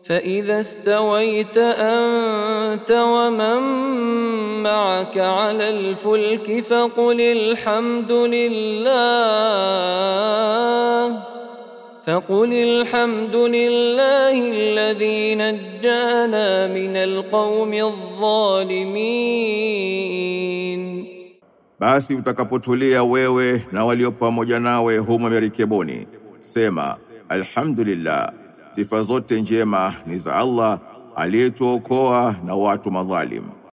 فإذا استويت أنت ومن معك على الفلك فقل الحمد لله الذي نجانا من القوم الظالمين. Basi utakapotulia wewe na walio pamoja nawe humo merikebuni, sema alhamdulillah, sifa zote njema ni za Allah aliyetuokoa na watu madhalim.